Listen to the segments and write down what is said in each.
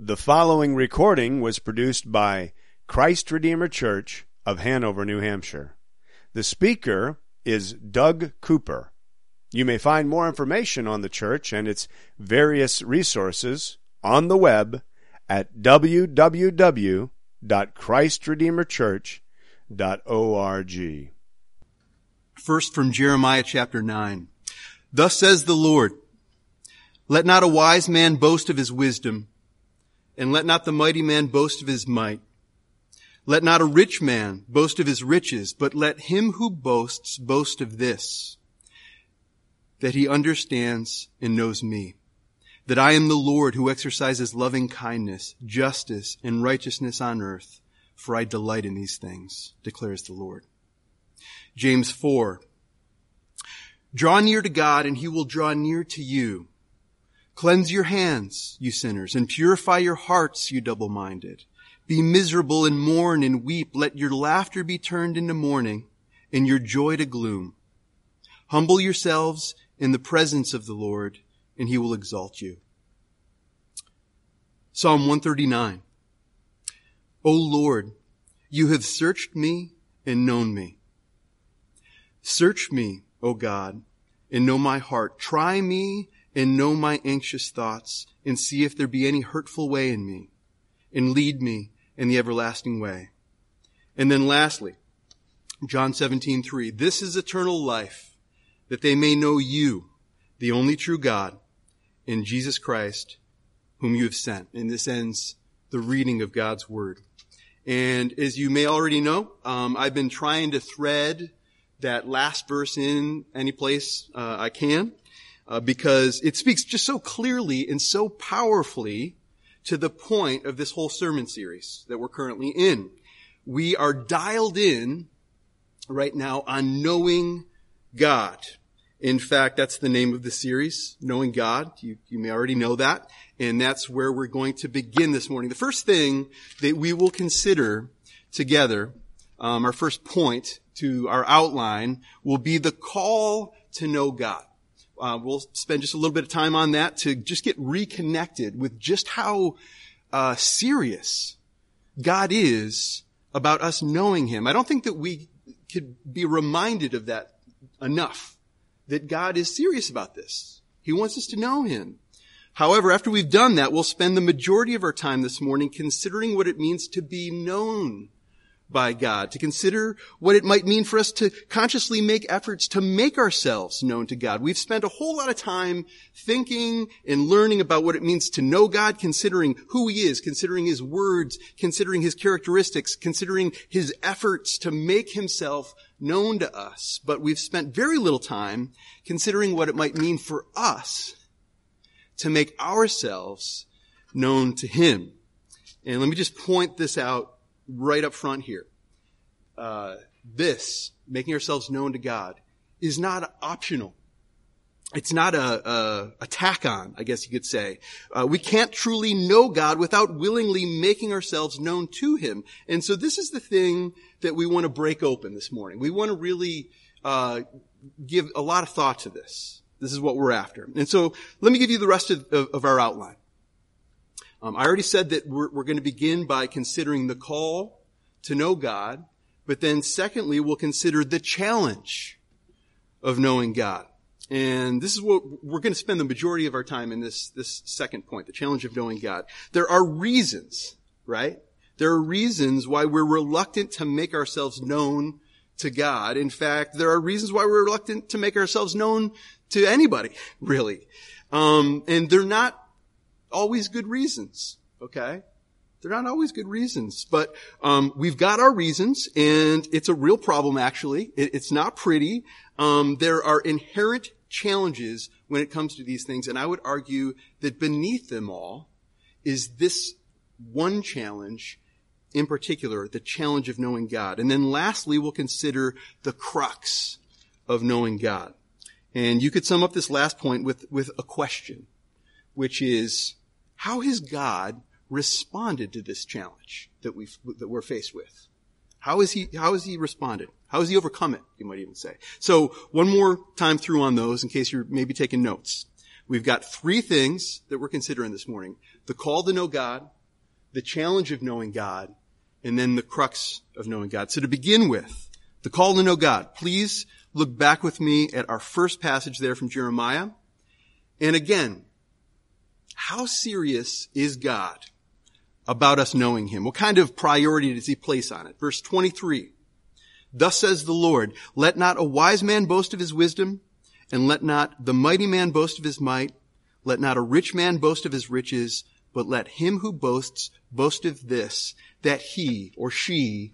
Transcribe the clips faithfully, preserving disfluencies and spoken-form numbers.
The following recording was produced by Christ Redeemer Church of Hanover, New Hampshire. The speaker is Doug Cooper. You may find more information on the church and its various resources on the web at w w w dot christ redeemer church dot org. First from Jeremiah chapter nine. Thus says the Lord, let not a wise man boast of his wisdom, and let not the mighty man boast of his might. Let not a rich man boast of his riches, but let him who boasts boast of this, that he understands and knows me, that I am the Lord who exercises loving kindness, justice, and righteousness on earth, for I delight in these things, declares the Lord. James four. Draw near to God, and he will draw near to you. Cleanse your hands, you sinners, and purify your hearts, you double-minded. Be miserable and mourn and weep. Let your laughter be turned into mourning and your joy to gloom. Humble yourselves in the presence of the Lord, and he will exalt you. Psalm one thirty-nine. O Lord, you have searched me and known me. Search me, O God, and know my heart. Try me and know my anxious thoughts, and see if there be any hurtful way in me, and lead me in the everlasting way. And then lastly, John seventeen three. This is eternal life, that they may know you, the only true God, and Jesus Christ, whom you have sent. And this ends the reading of God's word. And as you may already know, um, I've been trying to thread that last verse in any place uh, I can, uh, because it speaks just so clearly and so powerfully to the point of this whole sermon series that we're currently in. We are dialed in right now on knowing God. In fact, that's the name of the series, Knowing God. You, you may already know that. And that's where we're going to begin this morning. The first thing that we will consider together, um, our first point to our outline, will be the call to know God. Uh, we'll spend just a little bit of time on that to just get reconnected with just how uh, serious God is about us knowing him. I don't think that we could be reminded of that enough, that God is serious about this. He wants us to know him. However, after we've done that, we'll spend the majority of our time this morning considering what it means to be known by God, to consider what it might mean for us to consciously make efforts to make ourselves known to God. We've spent a whole lot of time thinking and learning about what it means to know God, considering who he is, considering his words, considering his characteristics, considering his efforts to make himself known to us. But we've spent very little time considering what it might mean for us to make ourselves known to him. And let me just point this out right up front here. Uh, this, making ourselves known to God, is not optional. It's not a, a, a tack on, I guess you could say. Uh, we can't truly know God without willingly making ourselves known to him. And so this is the thing that we want to break open this morning. We want to really uh, give a lot of thought to this. This is what we're after. And so let me give you the rest of, of, of our outline. Um, I already said that we're, we're going to begin by considering the call to know God, but then secondly, we'll consider the challenge of knowing God. And this is what we're going to spend the majority of our time in this, this second point, the challenge of knowing God. There are reasons, right? There are reasons why we're reluctant to make ourselves known to God. In fact, there are reasons why we're reluctant to make ourselves known to anybody, really. Um, and they're not always good reasons, okay? They're not always good reasons, but um we've got our reasons, and it's a real problem, actually. It, it's not pretty. Um there are inherent challenges when it comes to these things, and I would argue that beneath them all is this one challenge in particular, the challenge of knowing God. And then lastly, we'll consider the crux of knowing God. And you could sum up this last point with, with a question, which is, how has God responded to this challenge that we that we're faced with? How is he how has he responded? How has he overcome it, you might even say. So one more time through on those in case you're maybe taking notes. We've got three things that we're considering this morning. the call to know God, the challenge of knowing God, and then the crux of knowing God. So to begin with, the call to know God. Please look back with me at our first passage there from Jeremiah. And again, how serious is God about us knowing him? What kind of priority does he place on it? Verse twenty-three. Thus says the Lord, let not a wise man boast of his wisdom, and let not the mighty man boast of his might. Let not a rich man boast of his riches, but let him who boasts boast of this, that he or she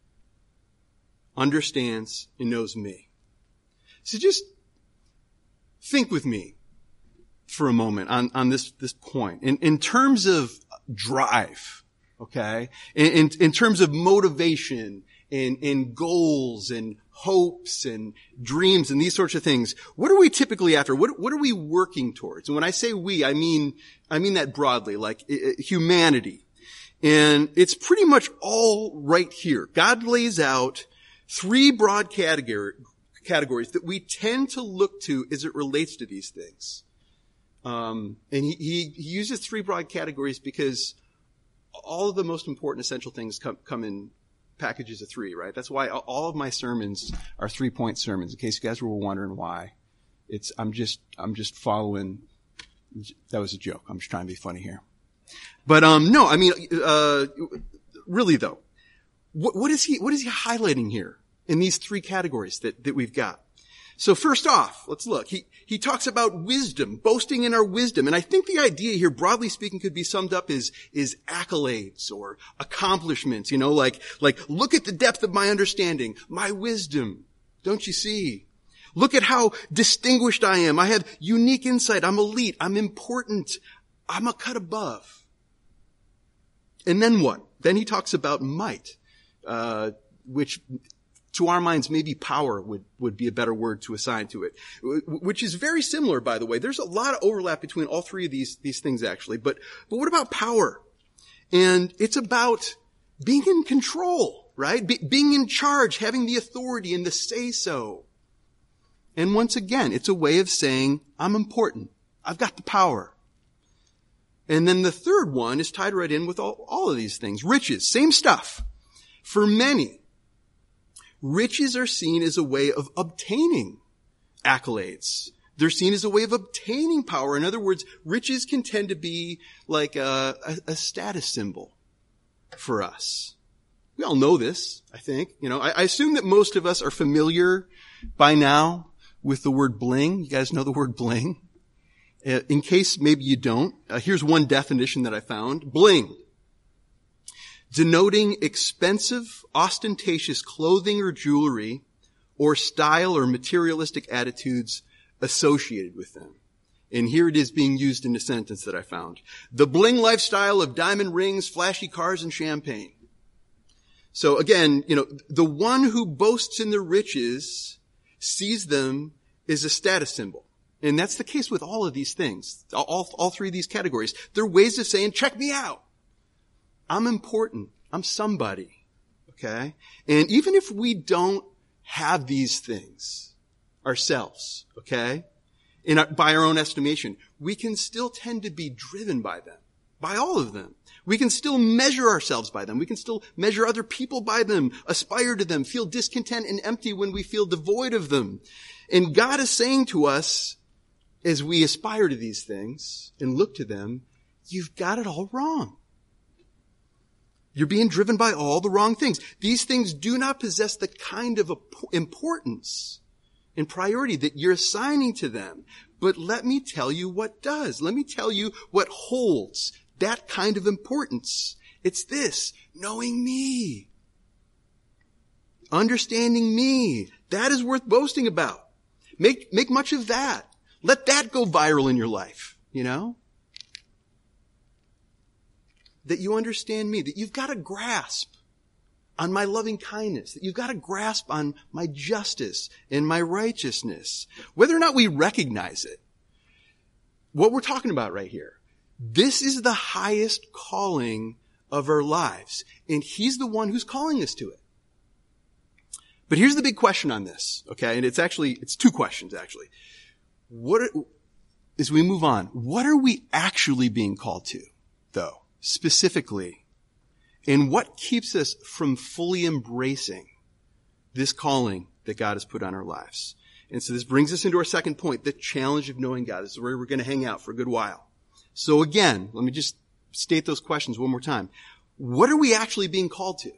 understands and knows me. So just think with me for a moment on, on this, this point. In, in terms of drive, okay? In, in, in terms of motivation and, and goals and hopes and dreams and these sorts of things, what are we typically after? What, what are we working towards? And when I say we, I mean, I mean that broadly, like uh, humanity. And it's pretty much all right here. God lays out three broad category, categories that we tend to look to as it relates to these things. Um, and he, he, he uses three broad categories because all of the most important essential things come, come in packages of three, right? That's why all of my sermons are three-point sermons. In case you guys were wondering why, it's I'm just I'm just following. That was a joke. I'm just trying to be funny here. But um, no, I mean, uh, really though, what, what is he what is he highlighting here in these three categories that that we've got? So first off, let's look. He, he talks about wisdom, boasting in our wisdom. And I think the idea here, broadly speaking, could be summed up as, is accolades or accomplishments, you know, like, like, look at the depth of my understanding, my wisdom. Don't you see? Look at how distinguished I am. I have unique insight. I'm elite. I'm important. I'm a cut above. And then what? Then he talks about might, uh, which, to our minds, maybe power would, would be a better word to assign to it, which is very similar, by the way. There's a lot of overlap between all three of these, these things, actually. But, but what about power? And it's about being in control, right? Be, being in charge, having the authority and the say-so. And once again, it's a way of saying, I'm important. I've got the power. And then the third one is tied right in with all, all of these things. Riches, same stuff. For many, riches are seen as a way of obtaining accolades. They're seen as a way of obtaining power. In other words, riches can tend to be like a, a, a status symbol for us. We all know this, I think. You know, I, I assume that most of us are familiar by now with the word bling. You guys know the word bling? Uh, in case maybe you don't, uh, here's one definition that I found. Bling. Denoting expensive, ostentatious clothing or jewelry, or style or materialistic attitudes associated with them. And here it is being used in a sentence that I found. The bling lifestyle of diamond rings, flashy cars, and champagne. So again, you know, the one who boasts in the riches sees them as a status symbol. And that's the case with all of these things. All, all three of these categories. They're ways of saying, check me out. I'm important. I'm somebody. Okay? And even if we don't have these things ourselves, okay, in our, by our own estimation, we can still tend to be driven by them, by all of them. We can still measure ourselves by them. We can still measure other people by them, aspire to them, feel discontent and empty when we feel devoid of them. And God is saying to us, as we aspire to these things and look to them, you've got it all wrong. You're being driven by all the wrong things. These things do not possess the kind of importance and priority that you're assigning to them. But let me tell you what does. Let me tell you what holds that kind of importance. It's this, knowing me. Understanding me. That is worth boasting about. Make, make much of that. Let that go viral in your life, you know? That you understand me, that you've got a grasp on my loving kindness, that you've got a grasp on my justice and my righteousness. Whether or not we recognize it, what we're talking about right here, this is the highest calling of our lives, and He's the one who's calling us to it. But here's the big question on this, okay? And it's actually, it's two questions actually. What, are, as we move on, what are we actually being called to? though, specifically, and what keeps us from fully embracing this calling that God has put on our lives? And so this brings us into our second point, the challenge of knowing God. This is where we're going to hang out for a good while. So again, let me just state those questions one more time. What are we actually being called to?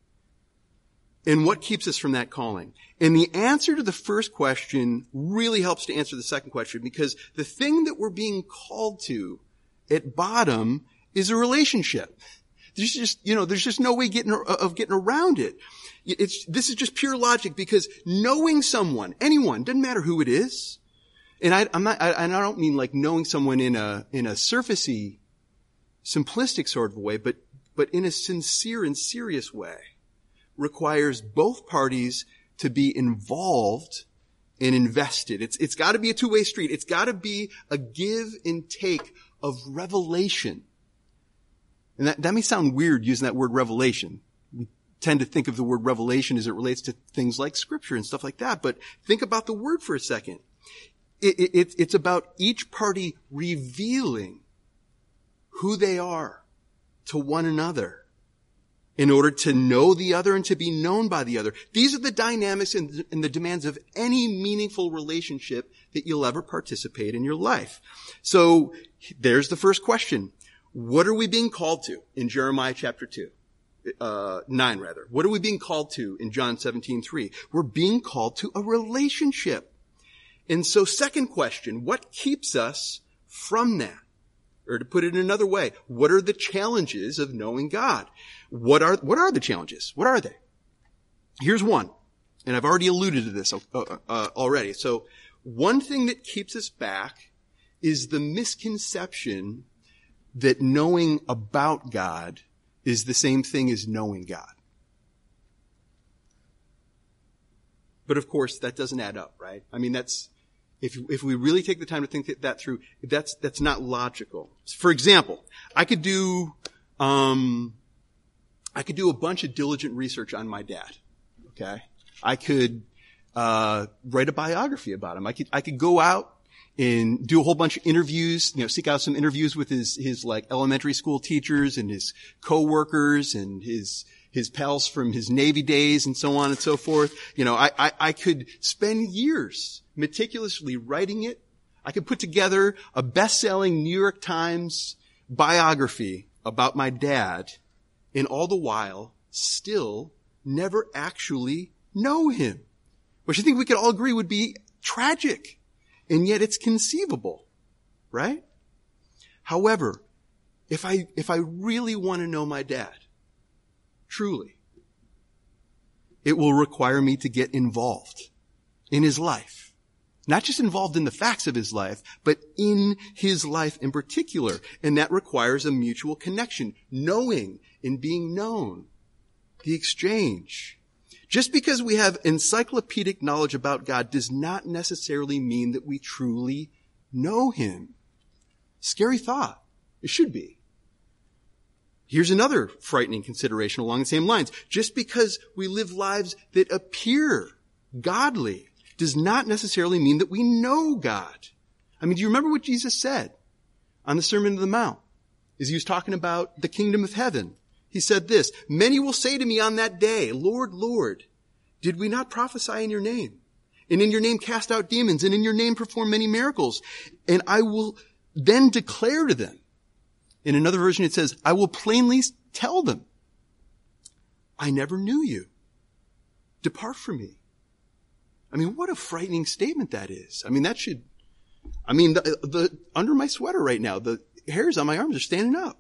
And what keeps us from that calling? And the answer to the first question really helps to answer the second question, because the thing that we're being called to at bottom is a relationship. There's just, you know, there's just no way getting, of getting around it. It's, this is just pure logic, because knowing someone, anyone, doesn't matter who it is, and I, I'm not, I, and I don't mean like knowing someone in a, in a surfacey, simplistic sort of way, but, but in a sincere and serious way, requires both parties to be involved and invested. It's, it's gotta be a two-way street. It's gotta be a give and take of revelation. And that, that may sound weird using that word revelation. We tend to think of the word revelation as it relates to things like scripture and stuff like that, but think about the word for a second. It, it, it's about each party revealing who they are to one another in order to know the other and to be known by the other. These are the dynamics and, and the demands of any meaningful relationship that you'll ever participate in your life. So there's the first question. What are we being called to in Jeremiah chapter two? Uh, nine rather. What are we being called to in John seventeen three? We're being called to a relationship. And so second question, what keeps us from that? Or to put it another way, what are the challenges of knowing God? What are, what are the challenges? What are they? Here's one. And I've already alluded to this uh, uh, already. So one thing that keeps us back is the misconception that knowing about God is the same thing as knowing God. But of course, that doesn't add up, right? I mean, that's, if, if we really take the time to think that through, that's, that's not logical. For example, I could do, um, I could do a bunch of diligent research on my dad. Okay. I could, uh, write a biography about him. I could, I could go out and do a whole bunch of interviews, you know, seek out some interviews with his, his like elementary school teachers and his coworkers and his, his pals from his Navy days and so on and so forth. You know, I, I, I could spend years meticulously writing it. I could put together a best-selling New York Times biography about my dad, and all the while still never actually know him, which I think we could all agree would be tragic. And yet it's conceivable, right? However, if I, if I really want to know my dad, truly, it will require me to get involved in his life. Not just involved in the facts of his life, but in his life in particular. And that requires a mutual connection, knowing and being known, the exchange. Just because we have encyclopedic knowledge about God does not necessarily mean that we truly know him. Scary thought. It should be. Here's another frightening consideration along the same lines. Just because we live lives that appear godly does not necessarily mean that we know God. I mean, do you remember what Jesus said on the Sermon on the Mount? As he was talking about the kingdom of heaven. He said this, "Many will say to me on that day, Lord, Lord, did we not prophesy in your name? And in your name cast out demons, and in your name perform many miracles? And I will then declare to them." In another version it says, "I will plainly tell them, I never knew you. Depart from me." I mean, what a frightening statement that is. I mean, that should, I mean, the, the under my sweater right now, the hairs on my arms are standing up.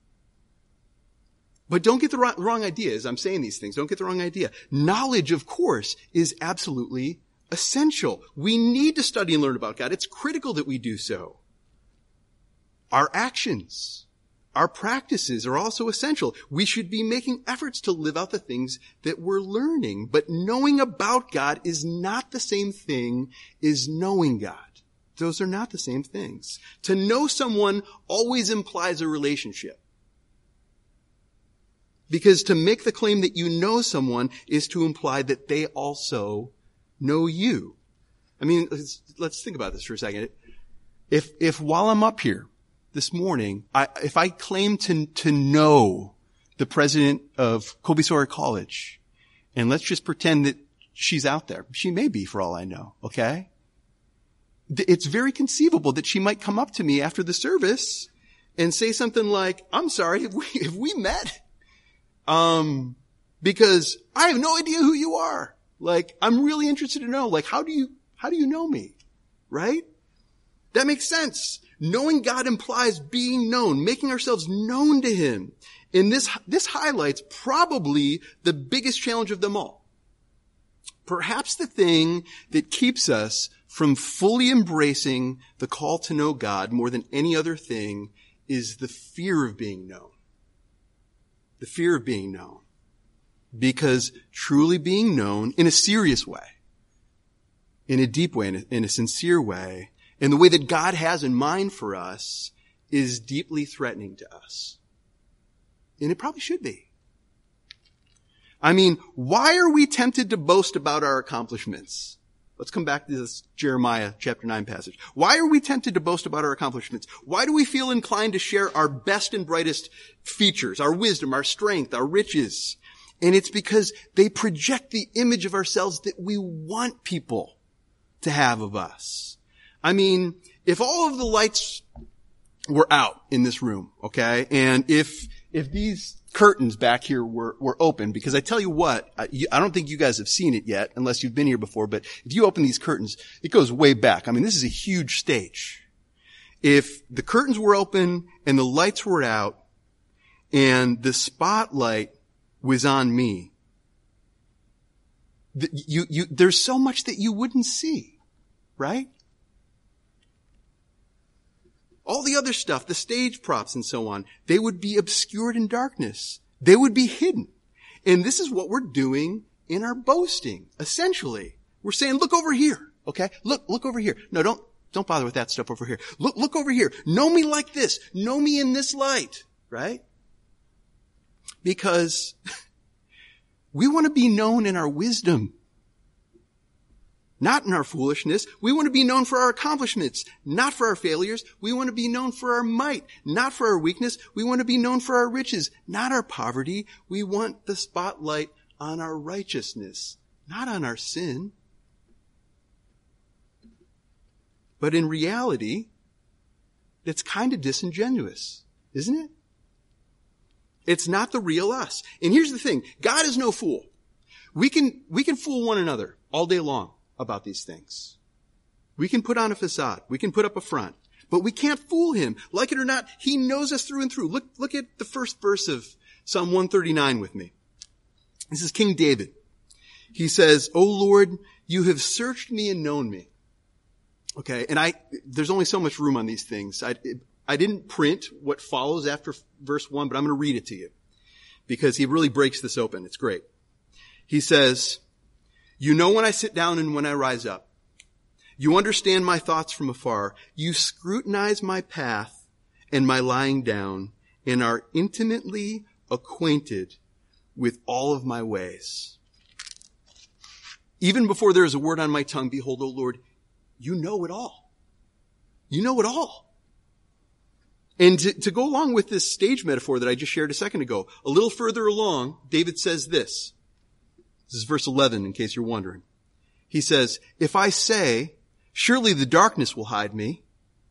But don't get the wrong, wrong idea as I'm saying these things. Don't get the wrong idea. Knowledge, of course, is absolutely essential. We need to study and learn about God. It's critical that we do so. Our actions, our practices are also essential. We should be making efforts to live out the things that we're learning. But knowing about God is not the same thing as knowing God. Those are not the same things. To know someone always implies a relationship. Because to make the claim that you know someone is to imply that they also know you. I mean, let's, let's think about this for a second. If, if while I'm up here this morning, I, if I claim to, to know the president of Colby Sawyer College, and let's just pretend that she's out there. She may be for all I know, okay? It's very conceivable that she might come up to me after the service and say something like, I'm sorry, have we, have we met? Um, because I have no idea who you are. Like, I'm really interested to know, like, how do you, how do you know me? Right? That makes sense. Knowing God implies being known, making ourselves known to Him. And this, this highlights probably the biggest challenge of them all. Perhaps the thing that keeps us from fully embracing the call to know God more than any other thing is the fear of being known. The fear of being known. Because truly being known in a serious way, in a deep way, in a, in a sincere way, in the way that God has in mind for us, is deeply threatening to us. And it probably should be. I mean, why are we tempted to boast about our accomplishments? Let's come back to this Jeremiah chapter nine passage. Why are we tempted to boast about our accomplishments? Why do we feel inclined to share our best and brightest features, our wisdom, our strength, our riches? And it's because they project the image of ourselves that we want people to have of us. I mean, if all of the lights were out in this room, okay, and if if these curtains back here were, were open, because I tell you what, I, I don't think you guys have seen it yet, unless you've been here before, but if you open these curtains, it goes way back. I mean, this is a huge stage. If the curtains were open and the lights were out and the spotlight was on me, the, you, you, there's so much that you wouldn't see, right? All the other stuff, the stage props and so on, they would be obscured in darkness. They would be hidden. And this is what we're doing in our boasting, essentially. We're saying, look over here, okay? Look, look over here. No, don't, don't bother with that stuff over here. Look, look over here. Know me like this. Know me in this light, right? Because we want to be known in our wisdom, not in our foolishness. We want to be known for our accomplishments, not for our failures. We want to be known for our might, not for our weakness. We want to be known for our riches, not our poverty. We want the spotlight on our righteousness, not on our sin. But in reality, it's kind of disingenuous, isn't it? It's not the real us. And here's the thing. God is no fool. We can, we can fool one another all day long about these things. We can put on a facade. We can put up a front. But we can't fool Him. Like it or not, He knows us through and through. Look, look at the first verse of Psalm one thirty-nine with me. This is King David. He says, O Lord, you have searched me and known me. Okay, and I, there's only so much room on these things. I, I didn't print what follows after verse one, but I'm going to read it to you because he really breaks this open. It's great. He says, you know when I sit down and when I rise up. You understand my thoughts from afar. You scrutinize my path and my lying down and are intimately acquainted with all of my ways. Even before there is a word on my tongue, behold, O Lord, you know it all. You know it all. And to, to go along with this stage metaphor that I just shared a second ago, a little further along, David says this. This is verse eleven, in case you're wondering. He says, if I say, surely the darkness will hide me,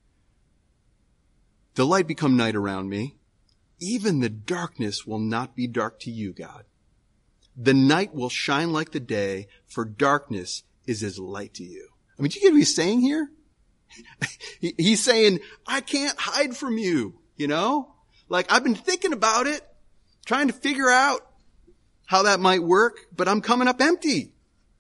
the light become night around me, even the darkness will not be dark to you, God. The night will shine like the day, for darkness is as light to you. I mean, do you get what he's saying here? He's saying, I can't hide from you, you know? Like, I've been thinking about it, trying to figure out how that might work, but I'm coming up empty.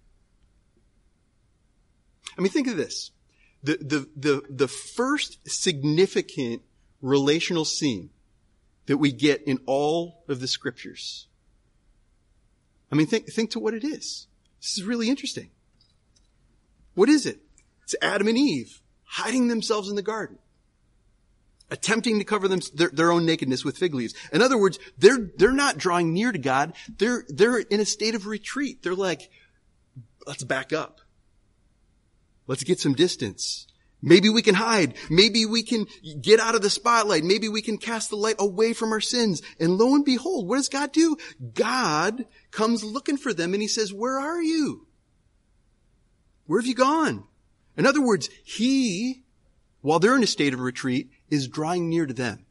I mean, think of this. The, the, the, the first significant relational scene that we get in all of the scriptures. I mean, think, think to what it is. This is really interesting. What is it? It's Adam and Eve hiding themselves in the garden, attempting to cover them, their, their own nakedness with fig leaves. In other words, they're, they're not drawing near to God. They're, they're in a state of retreat. They're like, let's back up. Let's get some distance. Maybe we can hide. Maybe we can get out of the spotlight. Maybe we can cast the light away from our sins. And lo and behold, what does God do? God comes looking for them and he says, where are you? Where have you gone? In other words, he, while they're in a state of retreat, is drawing near to them.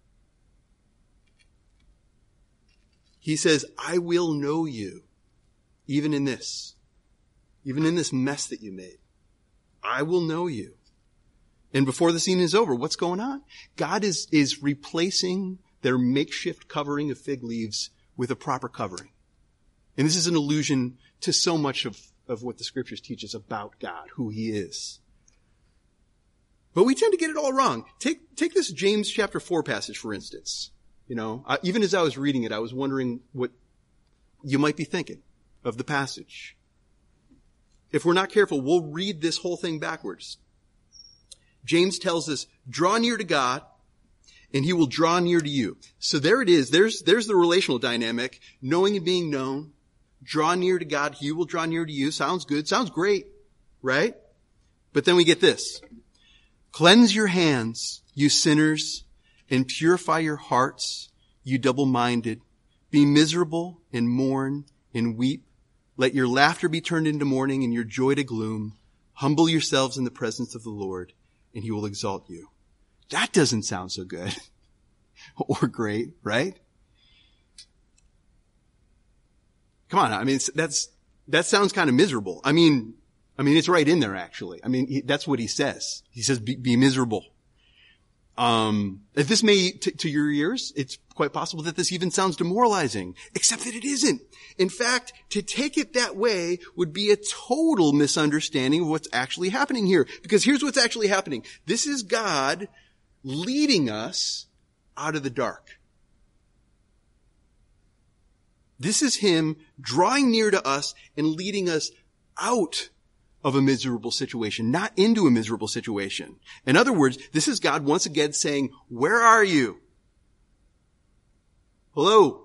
He says, I will know you, even in this, even in this mess that you made. I will know you. And before the scene is over, what's going on? God is, is replacing their makeshift covering of fig leaves with a proper covering. And this is an allusion to so much of, of what the scriptures teach us about God, who he is. But we tend to get it all wrong. Take, take this James chapter four passage, for instance. You know, I, even as I was reading it, I was wondering what you might be thinking of the passage. If we're not careful, we'll read this whole thing backwards. James tells us, draw near to God, and he will draw near to you. So there it is. There's, there's the relational dynamic, knowing and being known. Draw near to God, he will draw near to you. Sounds good. Sounds great, right? But then we get this. Cleanse your hands, you sinners, and purify your hearts, you double-minded. Be miserable and mourn and weep. Let your laughter be turned into mourning and your joy to gloom. Humble yourselves in the presence of the Lord, and he will exalt you. That doesn't sound so good or great, right? Come on. I mean, that's, that sounds kind of miserable. I mean, I mean, it's right in there, actually. I mean, he, that's what he says. He says, be, be miserable. Um, if this may, t- to your ears, it's quite possible that this even sounds demoralizing, except that it isn't. In fact, to take it that way would be a total misunderstanding of what's actually happening here. Because here's what's actually happening. This is God leading us out of the dark. This is him drawing near to us and leading us out of a miserable situation, not into a miserable situation. In other words, this is God once again saying, where are you? Hello?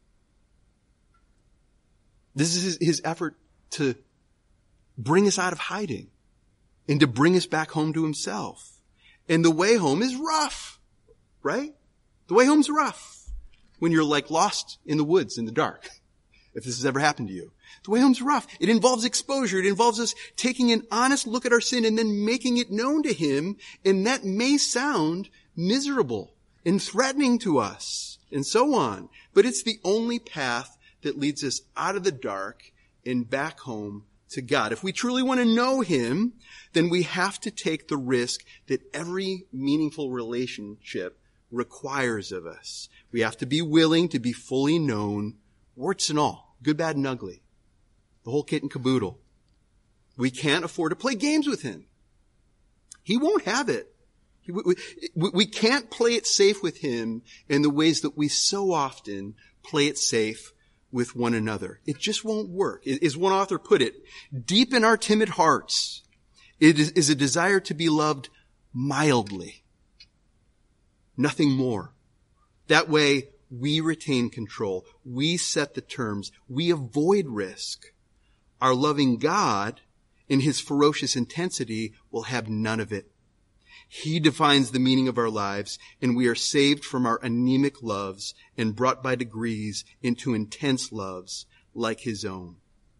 This is his, his effort to bring us out of hiding and to bring us back home to himself. And the way home is rough, right? The way home's rough when you're like lost in the woods in the dark, if this has ever happened to you. The way home's rough. It involves exposure. It involves us taking an honest look at our sin and then making it known to him. And that may sound miserable and threatening to us and so on. But it's the only path that leads us out of the dark and back home to God. If we truly want to know him, then we have to take the risk that every meaningful relationship requires of us. We have to be willing to be fully known, warts and all, good, bad, and ugly. The whole kit and caboodle. We can't afford to play games with him. He won't have it. We, we, we can't play it safe with him in the ways that we so often play it safe with one another. It just won't work. As one author put it, deep in our timid hearts, it is, is a desire to be loved mildly. Nothing more. That way, we retain control. We set the terms. We avoid risk. Our loving God, in his ferocious intensity, will have none of it. He defines the meaning of our lives, and we are saved from our anemic loves and brought by degrees into intense loves like his own.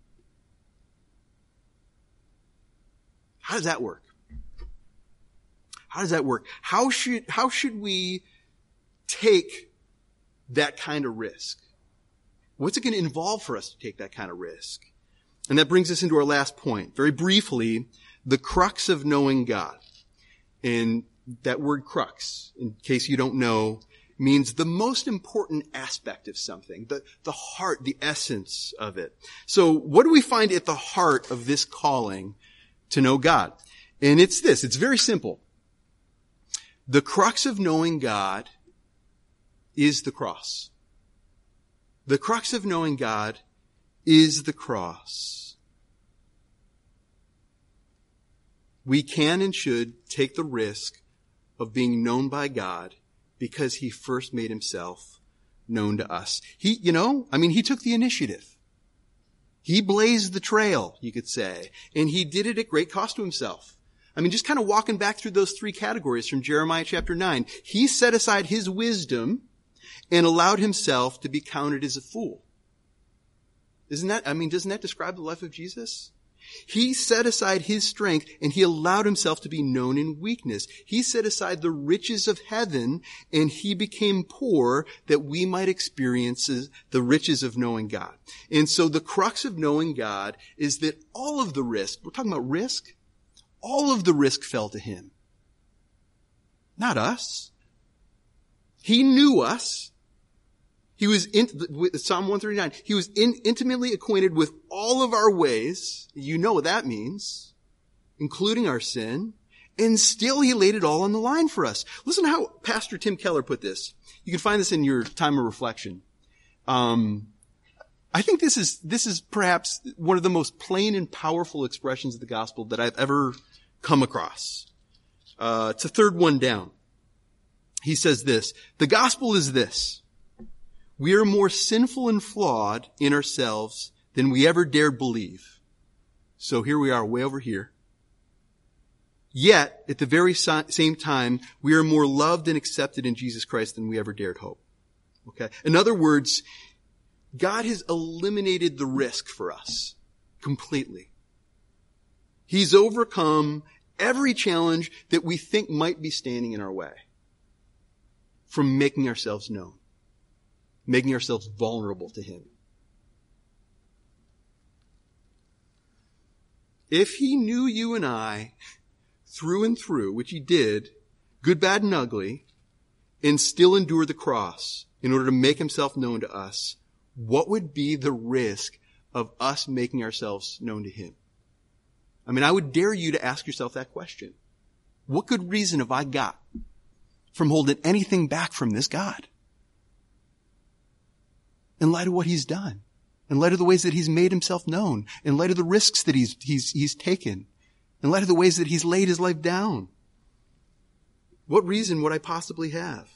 How does that work? How does that work? How should, how should we take that kind of risk? What's it going to involve for us to take that kind of risk? And that brings us into our last point. Very briefly, the crux of knowing God. And that word crux, in case you don't know, means the most important aspect of something, the, the heart, the essence of it. So what do we find at the heart of this calling to know God? And it's this. It's very simple. The crux of knowing God is the cross. The crux of knowing God is the cross. We can and should take the risk of being known by God because he first made himself known to us. He, you know, I mean, he took the initiative. He blazed the trail, you could say, and he did it at great cost to himself. I mean, just kind of walking back through those three categories from Jeremiah chapter nine. He set aside his wisdom and allowed himself to be counted as a fool. Isn't that, I mean, doesn't that describe the life of Jesus? He set aside his strength and he allowed himself to be known in weakness. He set aside the riches of heaven and he became poor that we might experience the riches of knowing God. And so the crux of knowing God is that all of the risk, we're talking about risk, all of the risk fell to him. Not us. He knew us. He was in, Psalm one thirty-nine, he was in, intimately acquainted with all of our ways. You know what that means, including our sin. And still he laid it all on the line for us. Listen to how Pastor Tim Keller put this. You can find this in your time of reflection. Um, I think this is, this is perhaps one of the most plain and powerful expressions of the gospel that I've ever come across. Uh, it's a third one down. He says this, the gospel is this. We are more sinful and flawed in ourselves than we ever dared believe. So here we are way over here. Yet, at the very same time, we are more loved and accepted in Jesus Christ than we ever dared hope. Okay? In other words, God has eliminated the risk for us completely. He's overcome every challenge that we think might be standing in our way from making ourselves known, making ourselves vulnerable to him. If he knew you and I through and through, which he did, good, bad, and ugly, and still endured the cross in order to make himself known to us, what would be the risk of us making ourselves known to him? I mean, I would dare you to ask yourself that question. What good reason have I got from holding anything back from this God? In light of what he's done, in light of the ways that he's made himself known, in light of the risks that he's, he's, he's taken, in light of the ways that he's laid his life down. What reason would I possibly have?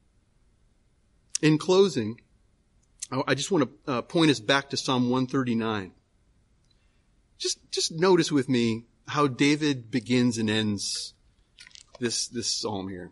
In closing, I just want to uh, point us back to Psalm one thirty-nine. Just, just notice with me how David begins and ends this, this psalm here.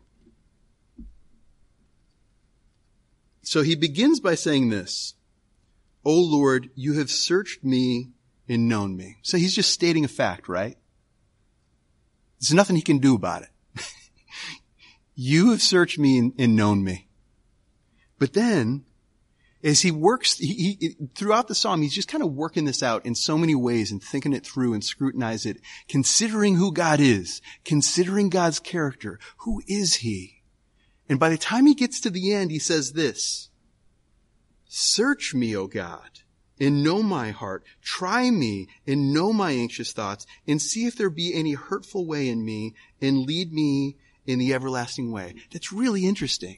So he begins by saying this, O Lord, you have searched me and known me. So he's just stating a fact, right? There's nothing he can do about it. You have searched me and, and known me. But then, as he works, he, he, throughout the psalm, he's just kind of working this out in so many ways and thinking it through and scrutinize it, considering who God is, considering God's character. Who is he? And by the time he gets to the end, he says this, search me, O God, and know my heart. Try me and know my anxious thoughts, and see if there be any hurtful way in me, and lead me in the everlasting way. That's really interesting.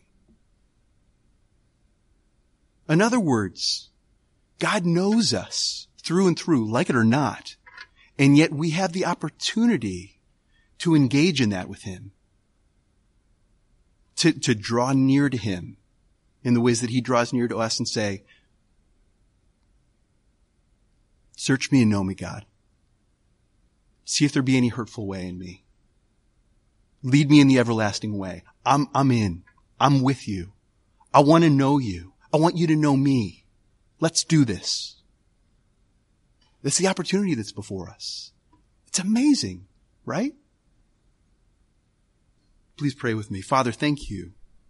In other words, God knows us through and through, like it or not, and yet we have the opportunity to engage in that with him. To, to draw near to him in the ways that he draws near to us and say, search me and know me, God. See if there be any hurtful way in me. Lead me in the everlasting way. I'm, I'm in. I'm with you. I want to know you. I want you to know me. Let's do this. That's the opportunity that's before us. It's amazing, right? Please pray with me. Father, thank you.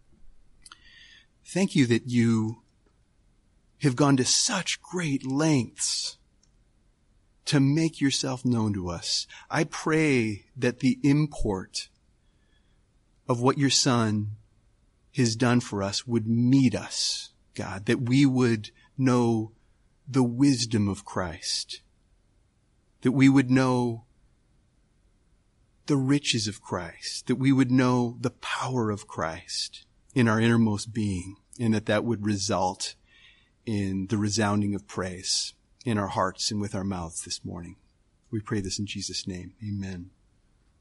Thank you that you have gone to such great lengths to make yourself known to us. I pray that the import of what your Son has done for us would meet us, God, that we would know the wisdom of Christ, that we would know the riches of Christ, that we would know the power of Christ in our innermost being, and that that would result in the resounding of praise in our hearts and with our mouths this morning. We pray this in Jesus' name. Amen.